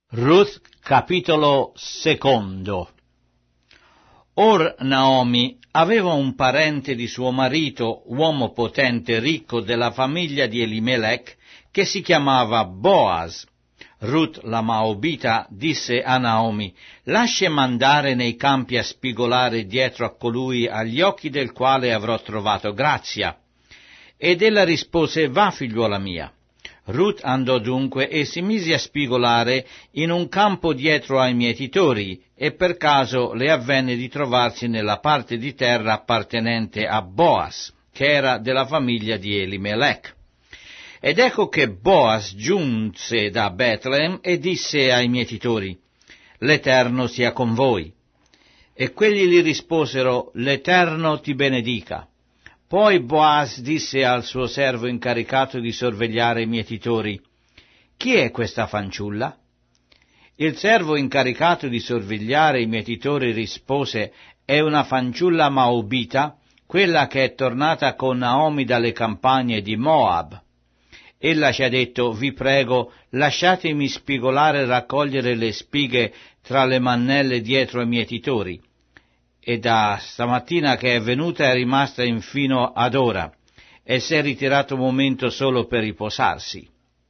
Ruth, capitolo secondo. Or Naomi aveva un parente di suo marito, uomo potente e ricco della famiglia di Elimelech, che si chiamava Boaz. Ruth la Moabita disse a Naomi: lascia mandare nei campi a spigolare dietro a colui agli occhi del quale avrò trovato grazia. Ed ella rispose: va, figliuola mia. Ruth andò dunque e si mise a spigolare in un campo dietro ai mietitori, e per caso le avvenne di trovarsi nella parte di terra appartenente a Boaz, che era della famiglia di Elimelech. Ed ecco che Boaz giunse da Betlem e disse ai mietitori: l'Eterno sia con voi. E quelli gli risposero: l'Eterno ti benedica. Poi Boaz disse al suo servo incaricato di sorvegliare i mietitori: chi è questa fanciulla? Il servo incaricato di sorvegliare i mietitori rispose: è una fanciulla Moabita, quella che è tornata con Naomi dalle campagne di Moab. Ella ci ha detto: vi prego, lasciatemi spigolare e raccogliere le spighe tra le mannelle dietro ai mietitori. E da stamattina che è venuta è rimasta infino ad ora, e si è ritirato un momento solo per riposarsi.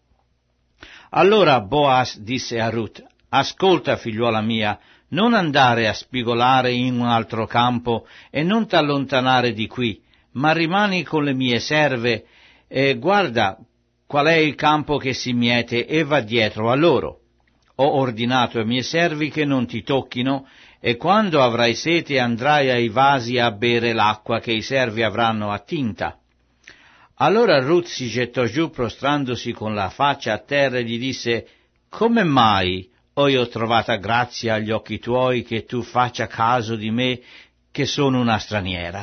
Allora Boaz disse a Ruth: ascolta, figliuola mia, non andare a spigolare in un altro campo e non t'allontanare di qui, ma rimani con le mie serve e guarda qual è il campo che si miete e va dietro a loro. Ho ordinato ai miei servi che non ti tocchino, e quando avrai sete andrai ai vasi a bere l'acqua che i servi avranno attinta. Allora Ruth si gettò giù prostrandosi con la faccia a terra e gli disse: come mai ho io trovata grazia agli occhi tuoi che tu faccia caso di me che sono una straniera?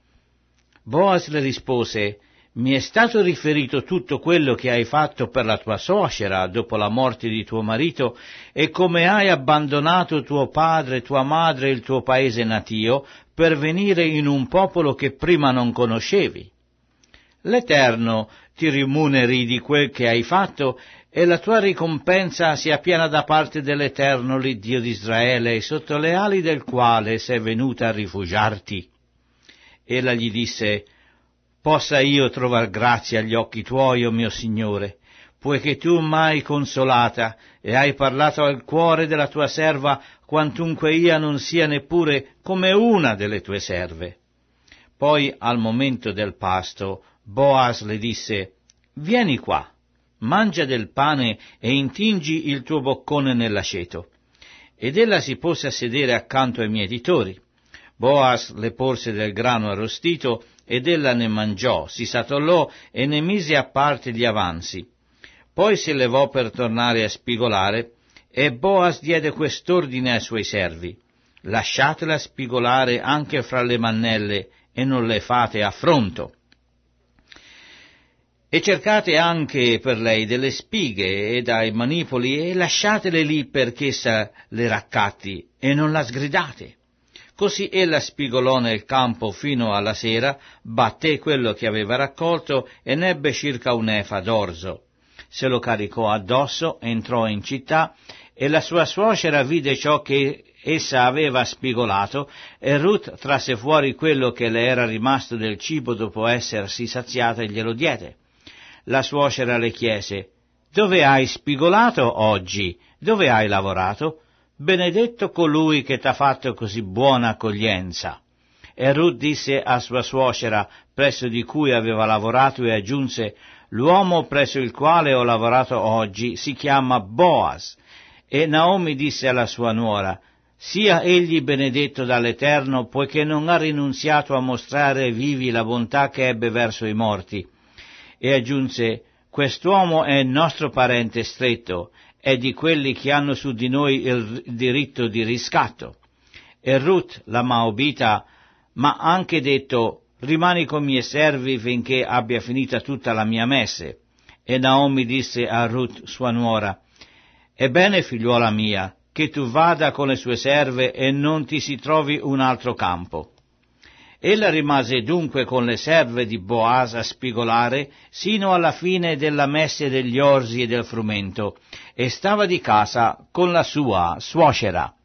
Boaz le rispose: mi è stato riferito tutto quello che hai fatto per la tua suocera dopo la morte di tuo marito, e come hai abbandonato tuo padre, tua madre e il tuo paese natio per venire in un popolo che prima non conoscevi. L'Eterno ti rimuneri di quel che hai fatto, e la tua ricompensa sia piena da parte dell'Eterno, l'Iddio di Israele, sotto le ali del quale sei venuta a rifugiarti. Ella gli disse: possa io trovar grazia agli occhi tuoi, o mio Signore, poiché tu m'hai consolata e hai parlato al cuore della tua serva, quantunque io non sia neppure come una delle tue serve. Poi, al momento del pasto, Boaz le disse: vieni qua, mangia del pane e intingi il tuo boccone nell'aceto. Ed ella si pose a sedere accanto ai mietitori. Boaz le porse del grano arrostito, ed ella ne mangiò, si satollò e ne mise a parte gli avanzi. Poi si levò per tornare a spigolare, e Boaz diede quest'ordine ai suoi servi: lasciatela spigolare anche fra le mannelle, e non le fate affronto. E cercate anche per lei delle spighe e dai manipoli, e lasciatele lì perché essa le raccatti, e non la sgridate. Così ella spigolò nel campo fino alla sera, batté quello che aveva raccolto e n'ebbe circa un efa d'orzo. Se lo caricò addosso, entrò in città, e la sua suocera vide ciò che essa aveva spigolato, e Ruth trasse fuori quello che le era rimasto del cibo dopo essersi saziata e glielo diede. La suocera le chiese: dove hai spigolato oggi? Dove hai lavorato? Benedetto colui che t'ha fatto così buona accoglienza. E Ruth disse a sua suocera, presso di cui aveva lavorato, e aggiunse: l'uomo presso il quale ho lavorato oggi si chiama Boaz. E Naomi disse alla sua nuora: sia egli benedetto dall'Eterno, poiché non ha rinunziato a mostrare ai vivi la bontà che ebbe verso i morti. E aggiunse: quest'uomo è il nostro parente stretto, è di quelli che hanno su di noi il diritto di riscatto. E Ruth, la Moabita, m'ha anche detto: rimani con i miei servi finché abbia finita tutta la mia messe. E Naomi disse a Ruth, sua nuora: ebbene, figliuola mia, che tu vada con le sue serve e non ti si trovi un altro campo. Ella rimase dunque con le serve di Boaz a spigolare sino alla fine della messe degli orsi e del frumento, e stava di casa con la sua suocera.